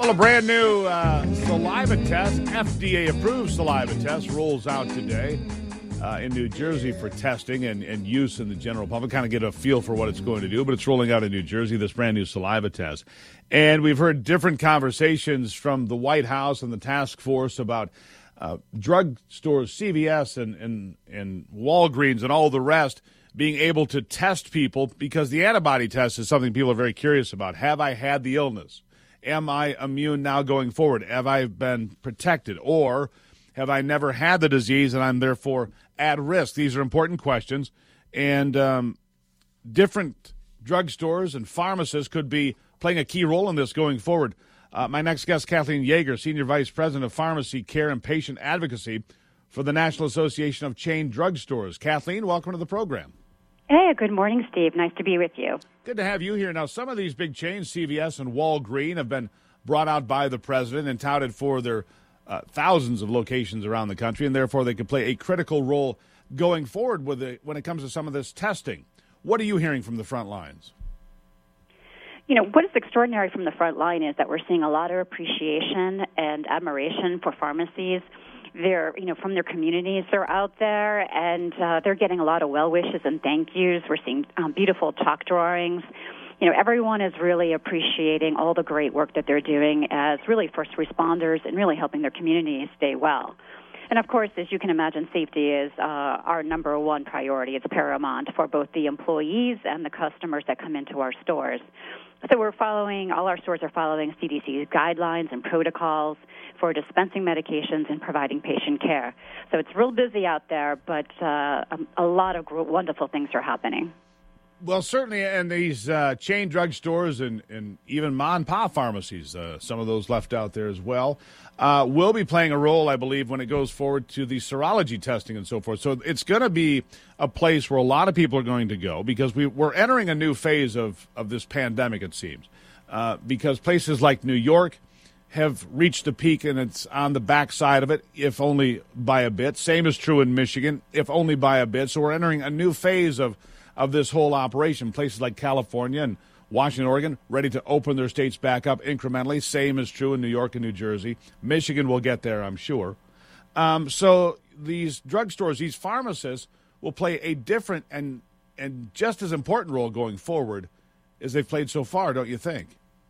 Well, a brand new saliva test, FDA-approved saliva test, rolls out today in New Jersey for testing and use in the general public. Kind of get a feel for what it's going to do, but it's rolling out in New Jersey, this brand new saliva test. And we've heard different conversations from the White House and the task force about drug stores, CVS and Walgreens and all the rest being able to test people because the antibody test is something people are very curious about. Have I had the illness? Am I immune now going forward? Have I been protected? Or have I never had the disease and I'm therefore at risk? These are important questions. And different drugstores and pharmacists could be playing a key role in this going forward. My next guest, Kathleen Yeager, Senior Vice President of Pharmacy Care and Patient Advocacy for the National Association of Chain Drugstores. Kathleen, welcome to the program. Hey, good morning, Steve. Nice to be with you. Good to have you here. Now, some of these big chains, CVS and Walgreens, have been brought out by the president and touted for their thousands of locations around the country, and therefore they could play a critical role going forward with it when it comes to some of this testing. What are you hearing from the front lines? You know, what is extraordinary from the front line is that we're seeing a lot of appreciation and admiration for pharmacies. They're, from their communities, they're out there, and they're getting a lot of well wishes and thank yous. We're seeing beautiful chalk drawings. Everyone is really appreciating all the great work that they're doing as really first responders and really helping their communities stay well. And, of course, as you can imagine, safety is our number one priority. It's paramount for both the employees and the customers that come into our stores. So all our stores are following CDC's guidelines and protocols for dispensing medications and providing patient care. So it's real busy out there, but a lot of wonderful things are happening. Well, certainly, and these chain drugstores and even mom-and-pop pharmacies, some of those left out there as well, will be playing a role, I believe, when it goes forward to the serology testing and so forth. So it's going to be a place where a lot of people are going to go because we're entering a new phase of this pandemic, it seems, because places like New York have reached a peak, and it's on the backside of it, if only by a bit. Same is true in Michigan, if only by a bit. So we're entering a new phase of this whole operation. Places like California and Washington, Oregon, ready to open their states back up incrementally. Same is true in New York and New Jersey. Michigan will get there, I'm sure. So these drugstores, these pharmacists, will play a different and just as important role going forward as they've played so far, don't you think?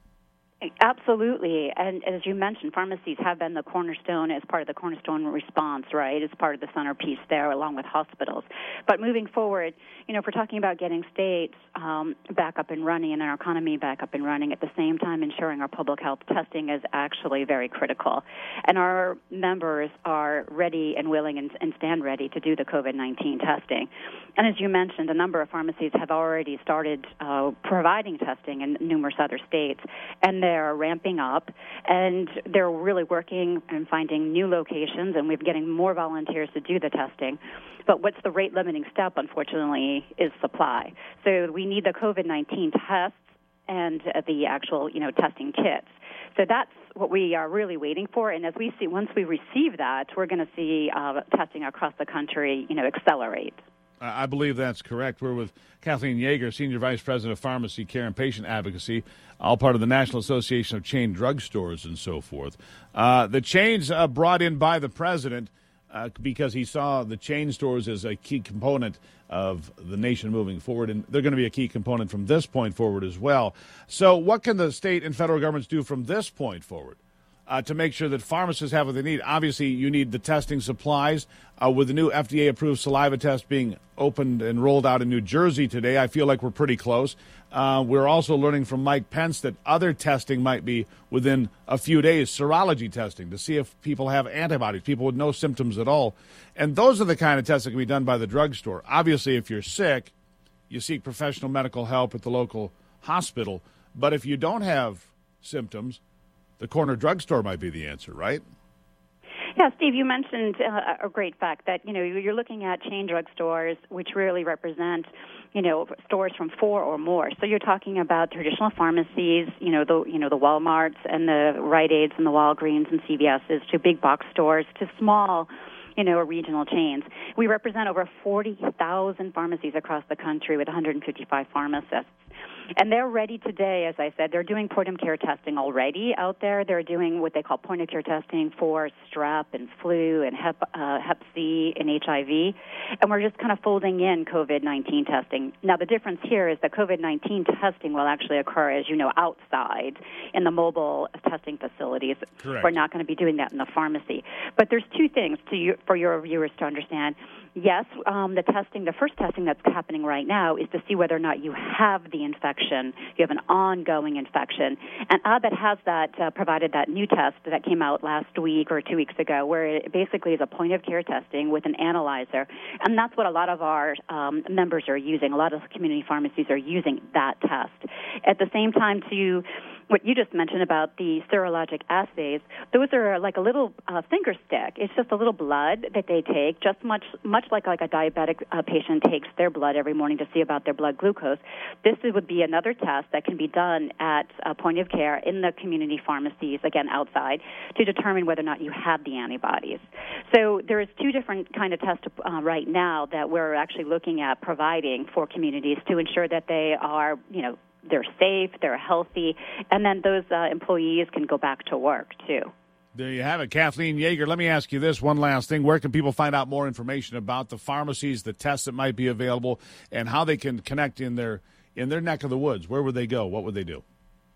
Absolutely. And as you mentioned, pharmacies have been the cornerstone as part of the cornerstone response, right, as part of the centerpiece there along with hospitals. But moving forward, if we're talking about getting states back up and running and our economy back up and running, at the same time ensuring our public health testing is actually very critical. And our members are ready and willing and stand ready to do the COVID-19 testing. And as you mentioned, a number of pharmacies have already started providing testing in numerous other states, and they're ramping up, and they're really working and finding new locations, and we're getting more volunteers to do the testing. But what's the rate-limiting step, unfortunately, is supply. So we need the COVID-19 tests and the actual, testing kits. So that's what we are really waiting for, and once we receive that, we're going to see testing across the country, accelerate. I believe that's correct. We're with Kathleen Yeager, Senior Vice President of Pharmacy Care and Patient Advocacy, all part of the National Association of Chain Drugstores and so forth. The chains brought in by the president because he saw the chain stores as a key component of the nation moving forward, and they're going to be a key component from this point forward as well. So what can the state and federal governments do from this point forward to make sure that pharmacists have what they need? Obviously, you need the testing supplies. With the new FDA-approved saliva test being opened and rolled out in New Jersey today, I feel like we're pretty close. We're also learning from Mike Pence that other testing might be within a few days, serology testing, to see if people have antibodies, people with no symptoms at all. And those are the kind of tests that can be done by the drugstore. Obviously, if you're sick, you seek professional medical help at the local hospital. But if you don't have symptoms, the corner drugstore might be the answer, right? Yeah, Steve, you mentioned a great fact that, you're looking at chain drugstores, which really represent, stores from 4 or more. So you're talking about traditional pharmacies, the Walmarts and the Rite Aids and the Walgreens and CVS's, to big box stores, to small, regional chains. We represent over 40,000 pharmacies across the country with 155 pharmacists. And they're ready today, as I said. They're doing point-of-care testing already out there. They're doing what they call point-of-care testing for strep and flu and Hep C and HIV. And we're just kind of folding in COVID-19 testing. Now, the difference here is that COVID-19 testing will actually occur, as you know, outside in the mobile testing facilities. Correct. We're not going to be doing that in the pharmacy. But there's two things for your viewers to understand. Yes, the first testing that's happening right now is to see whether or not you have the infection, you have an ongoing infection. And Abbott has provided that new test that came out last week or 2 weeks ago, where it basically is a point-of-care testing with an analyzer. And that's what a lot of our members are using. A lot of community pharmacies are using that test. At the same time, to what you just mentioned about the serologic assays, those are like a little finger stick. It's just a little blood that they take, just much like a diabetic patient takes their blood every morning to see about their blood glucose. This would be another test that can be done at a point of care in the community pharmacies, again, outside, to determine whether or not you have the antibodies. So there's two different kind of tests right now that we're actually looking at providing for communities to ensure that they are, they're safe, they're healthy, and then those employees can go back to work, too. There you have it. Kathleen Yeager, let me ask you this one last thing. Where can people find out more information about the pharmacies, the tests that might be available, and how they can connect in their neck of the woods? Where would they go? What would they do?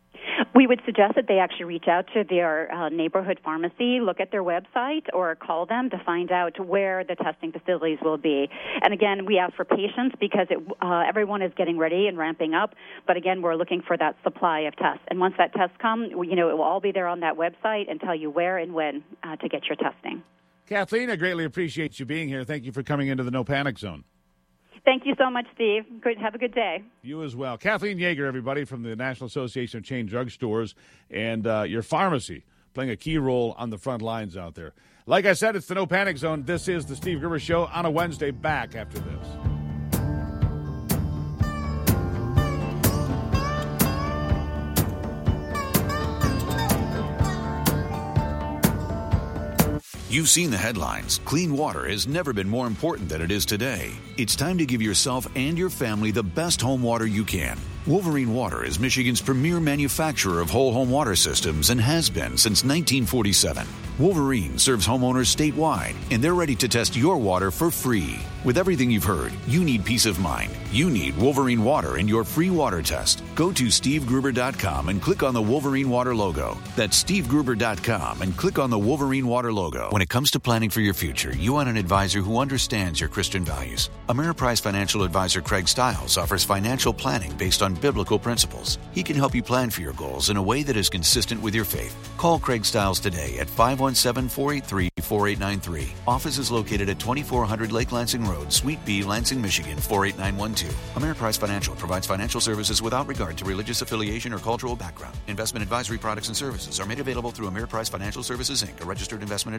We would suggest that they actually reach out to their neighborhood pharmacy, look at their website, or call them to find out where the testing facilities will be. And again, we ask for patience because everyone is getting ready and ramping up. But again, we're looking for that supply of tests. And once that test comes, it will all be there on that website and tell you where and when to get your testing. Kathleen, I greatly appreciate you being here. Thank you for coming into the No Panic Zone. Thank you so much, Steve. Have a good day. You as well. Kathleen Yeager, everybody, from the National Association of Chain Drugstores, and your pharmacy playing a key role on the front lines out there. Like I said, it's the No Panic Zone. This is the Steve Gruber Show on a Wednesday. Back after this. You've seen the headlines. Clean water has never been more important than it is today. It's time to give yourself and your family the best home water you can. Wolverine Water is Michigan's premier manufacturer of whole home water systems and has been since 1947. Wolverine serves homeowners statewide, and they're ready to test your water for free. With everything you've heard, you need peace of mind. You need Wolverine Water in your free water test. Go to SteveGruber.com and click on the Wolverine Water logo. That's SteveGruber.com and click on the Wolverine Water logo. When it comes to planning for your future, you want an advisor who understands your Christian values. Ameriprise financial advisor Craig Stiles offers financial planning based on biblical principles. He can help you plan for your goals in a way that is consistent with your faith. Call Craig Stiles today at 517-483-4893. Office is located at 2400 Lake Lansing Road, Suite B, Lansing, Michigan, 48912. Ameriprise Financial provides financial services without regard to religious affiliation or cultural background. Investment advisory products and services are made available through Ameriprise Financial Services, Inc., a registered investment advisor.